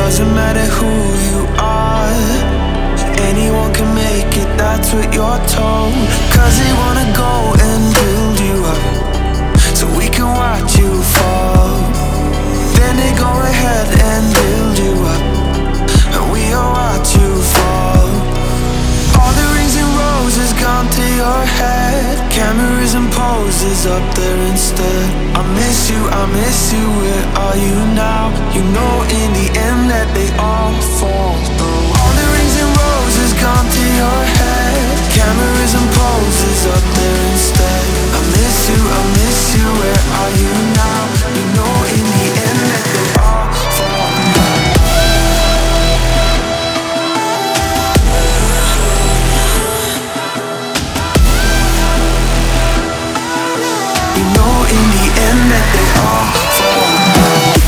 doesn't matter who you are. Anyone can make it, that's what you're told. Cause they wanna go and build you up so we can watch you fall. Then they go ahead and build you up and we'll watch you fall. All the rings and roses gone to your head. Cameras and poses up there instead. I miss you, where are you now? You know in the end that they all fall through. All the rings and roses gone to your head. Cameras and poses up there instead. I miss you, where are you now? You know in the end that they all fall through. You know in the end that they all fall through.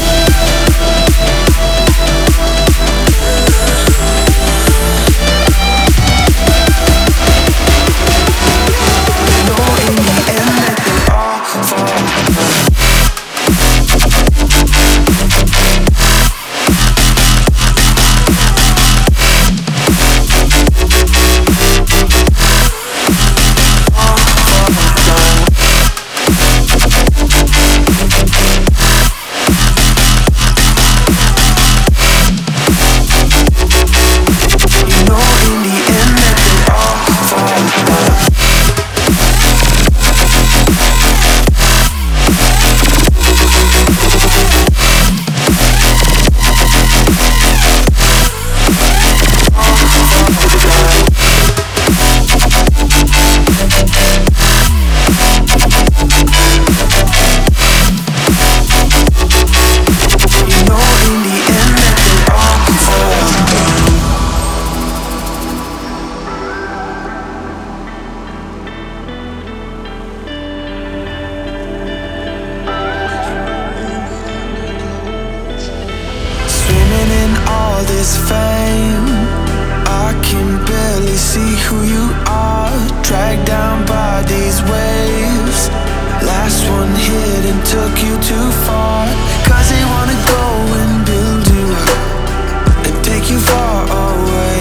This fame, I can barely see who you are. Dragged down by these waves. Last one hit and took you too far. Cause they wanna go and build you up and take you far away.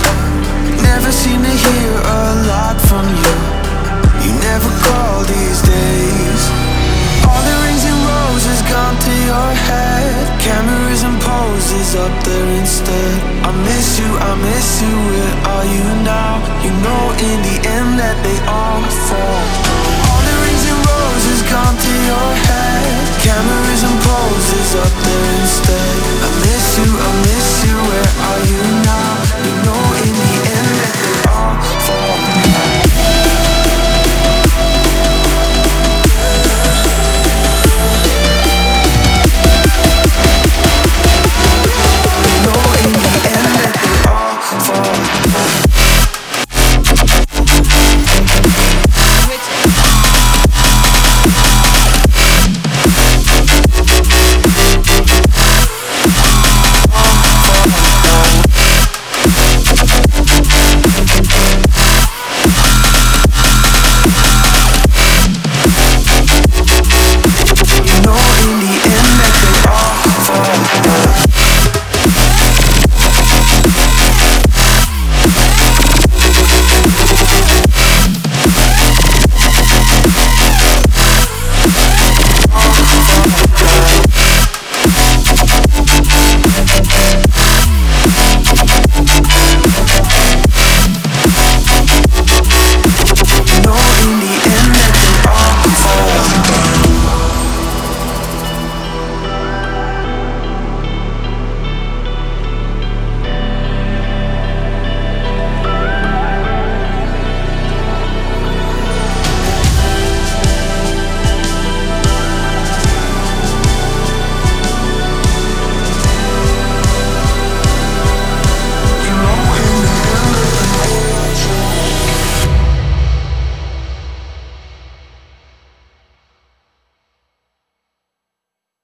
Never seem to hear a lot from you. You never call these days. All the rings and roses gone to your head. Cameras and poses up there instead. I miss you, where are you now? You know in the end that they all fall through. All the rings and roses gone to your head. Cameras and poses up there instead.